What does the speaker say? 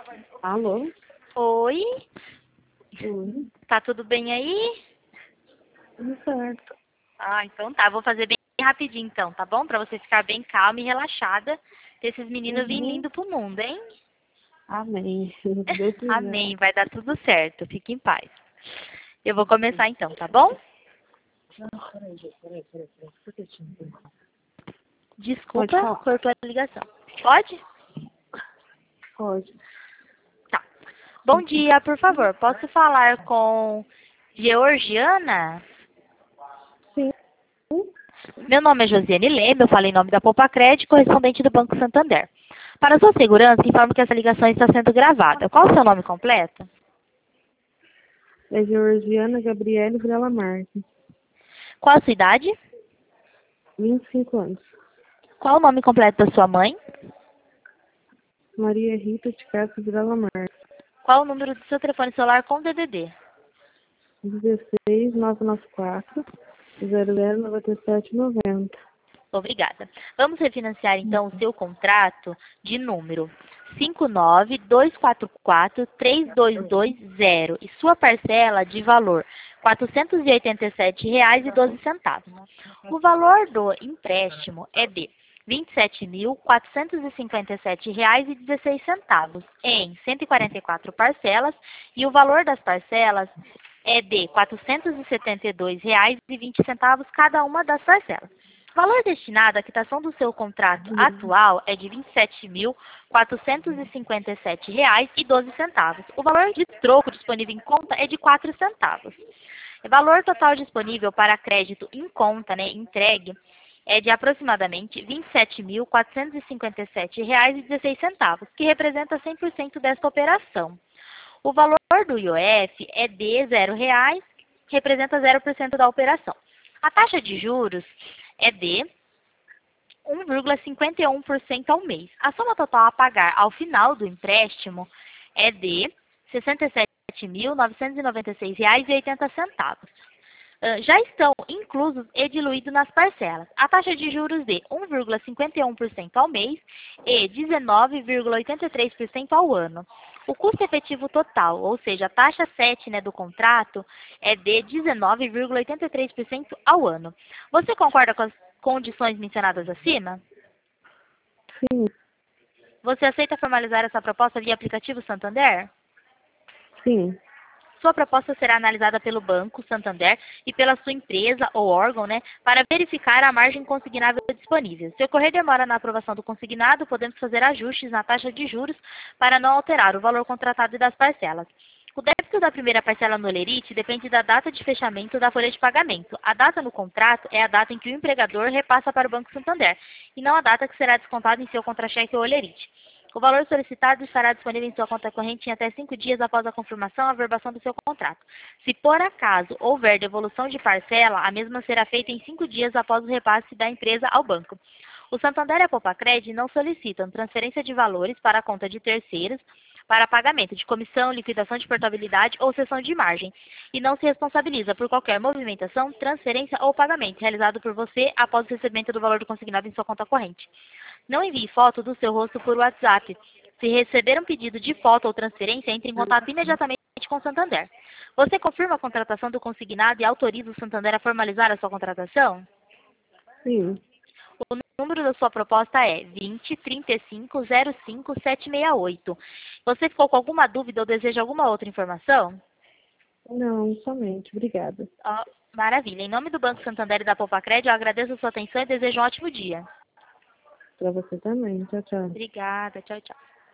Alô? Oi, Oi. tá tudo bem aí? Tudo certo. Ah, então tá, vou fazer bem rapidinho então, tá bom? Pra você ficar bem calma e relaxada, que esses meninos vêm Uhum. lindo pro mundo, hein? Amém. Se Deus quiser. Amém, vai dar tudo certo, fique em paz. Eu vou começar então, tá bom? Não, peraí. Por que tinha? Pode Desculpa, falar? cortou a ligação. Pode? Pode. Tá. Bom dia, por favor, posso falar com Georgiana? Sim. Meu nome é Josiane Leme, eu falo em nome da Poupa Crédito, correspondente do Banco Santander. Para sua segurança, informo que essa ligação está sendo gravada. Qual o seu nome completo? É Georgiana Gabriele Vrela Marques. Qual a sua idade? 25 anos. Qual o nome completo da sua mãe? Maria Rita de Castro Vrela Marques. Qual o número do seu telefone celular com DDD? 16 994 009790. Obrigada. Vamos refinanciar então o seu contrato de número 5924432220 e sua parcela de valor R$ 487,12. O valor do empréstimo é de R$ 27.457,16 em 144 parcelas e o valor das parcelas é de R$ 472,20 cada uma das parcelas. O valor destinado à quitação do seu contrato atual é de R$ 27.457,12. O valor de troco disponível em conta é de 4 centavos. O valor total disponível para crédito em conta, entregue, é de aproximadamente R$ 27.457,16, que representa 100% desta operação. O valor do IOF é de R$ 0,00, representa 0% da operação. A taxa de juros é de 1,51% ao mês. A soma total a pagar ao final do empréstimo é de R$ 67.996,80. Já estão inclusos e diluídos nas parcelas. A taxa de juros de 1,51% ao mês e 19,83% ao ano. O custo efetivo total, ou seja, a taxa 7, do contrato, é de 19,83% ao ano. Você concorda com as condições mencionadas acima? Sim. Você aceita formalizar essa proposta via aplicativo Santander? Sim. Sua proposta será analisada pelo Banco Santander e pela sua empresa ou órgão, para verificar a margem consignável disponível. Se ocorrer demora na aprovação do consignado, podemos fazer ajustes na taxa de juros para não alterar o valor contratado e das parcelas. O débito da primeira parcela no Olerite depende da data de fechamento da folha de pagamento. A data no contrato é a data em que o empregador repassa para o Banco Santander, e não a data que será descontada em seu contra-cheque ou Olerite. O valor solicitado estará disponível em sua conta corrente em até 5 dias após a confirmação e averbação do seu contrato. Se por acaso houver devolução de parcela, a mesma será feita em 5 dias após o repasse da empresa ao banco. O Santander e a Poupa-Cred não solicitam transferência de valores para a conta de terceiros para pagamento de comissão, liquidação de portabilidade ou cessão de margem, e não se responsabiliza por qualquer movimentação, transferência ou pagamento realizado por você após o recebimento do valor do consignado em sua conta corrente. Não envie foto do seu rosto por WhatsApp. Se receber um pedido de foto ou transferência, entre em contato imediatamente com o Santander. Você confirma a contratação do consignado e autoriza o Santander a formalizar a sua contratação? Sim. O número da sua proposta é 20 35 05 768. Você ficou com alguma dúvida ou deseja alguma outra informação? Não, somente. Obrigada. Ó, maravilha. Em nome do Banco Santander e da Poupa-Cred, eu agradeço a sua atenção e desejo um ótimo dia. Para você também. Tchau, tchau. Obrigada. Tchau, tchau.